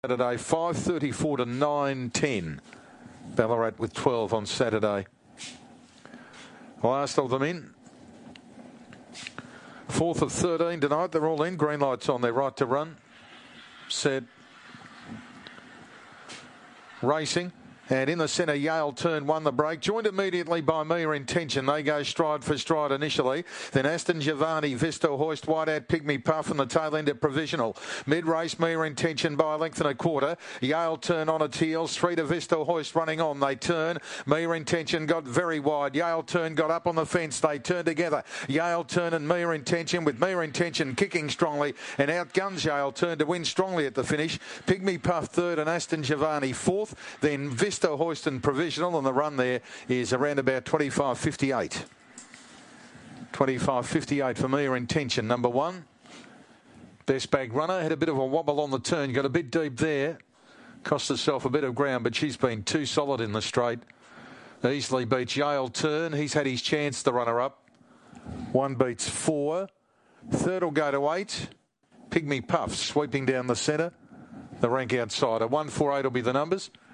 Saturday, 5:34 to 9:10. Ballarat with 12 on Saturday. Last of them in. Fourth of 13 tonight. They're all in. Green lights on. They're right to run. Set. Racing. And in the centre, Yale Turn won the break. Joined immediately by Mere Intention. They go stride for stride initially. Then Aston Giovanni, Vista Hoist, Whiteout, Pygmy Puff and the tail end of Provisional. Mid-race, Mere Intention by a length and a quarter. Yale Turn on its heels. 3 to Vista Hoist running on. They turn. Mere Intention got very wide. Yale Turn got up on the fence. They turn together. Yale Turn and Mere Intention, with Mere Intention kicking strongly and outguns Yale Turn to win strongly at the finish. Pygmy Puff third and Aston Giovanni fourth. Then Vista Hoist and Provisional, and the run there is around about 25.58. 25.58 for Mere Intention, number one. Best Bag Runner had a bit of a wobble on the turn, got a bit deep there, cost herself a bit of ground, but she's been too solid in the straight. Easily beats Yale Turn. He's had his chance, the runner-up. 1 beats 4. Third will go to 8. Pygmy Puff sweeping down the centre. The rank outsider. 148 will be the numbers.